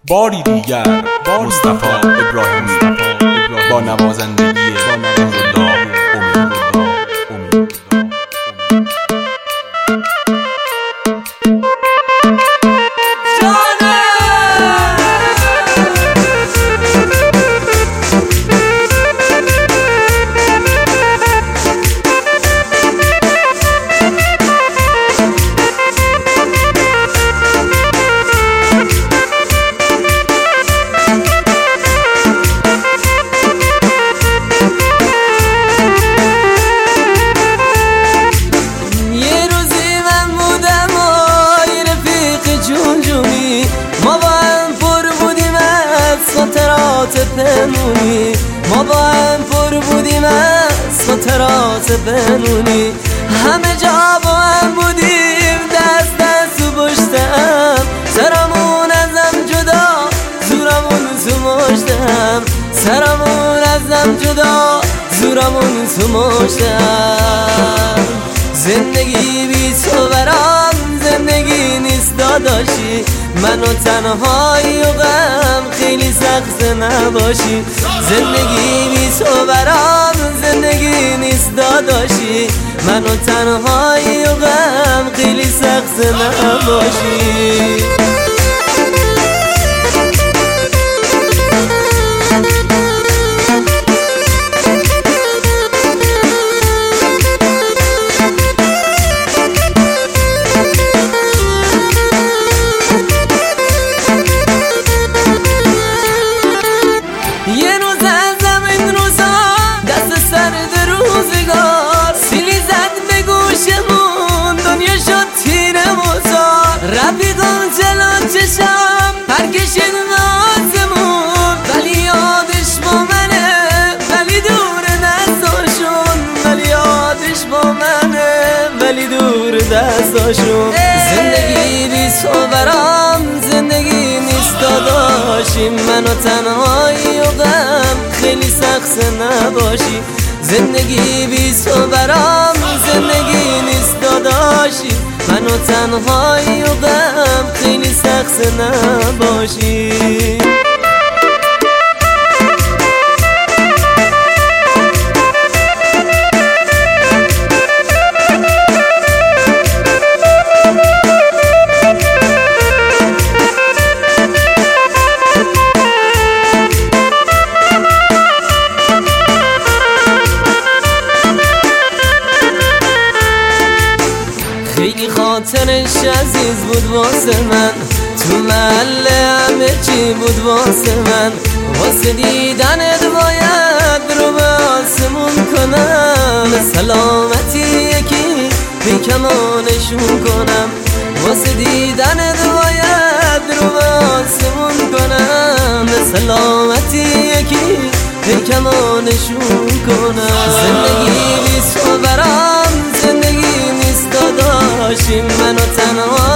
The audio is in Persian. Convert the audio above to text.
باری دیگر مصطفی ابراهیمی با نوازندگی نورالله امید. ما با هم پر بودیم از خاطرات بنونی، همه جا با هم بودیم دست دست و پشتم، سرمون ازم جدا زورمون تو مشتم، سرمون ازم جدا زورمون تو مشتم. زندگی بی تو برام زندگی نیست داداشی، منو تنهایی و غم خیلی سخت نباشی. زندگی بی تو برام زندگی نیست داداشی، منو تنهایی و غم خیلی سخت نباشی. رفیقم جلو چشم پرکشید نازمون، ولی یادش با منه ولی دور دستاشون، ولی یادش با منه ولی دور دستاشون. زندگی بی تو برام زندگی نیست داداشی، منو تنهایی و غم خیلی سخت نباشی. زندگی بی تو برام زندگی نیست داداشی، منو تنهایی و غم خیلی سخت نباشی. خیلی خاطرش عزیز بود واسه من، تو محله همه چی بود واسه من، واسه دیدنت باید رو به آسمون کنم، سلامتی یکی پیکمانشون کنم، واسه دیدنت باید رو به آسمون کنم، سلامتی یکی پیکمانشون کنم. زندگی بی تو برام زندگی نیست داداشی، منو تنها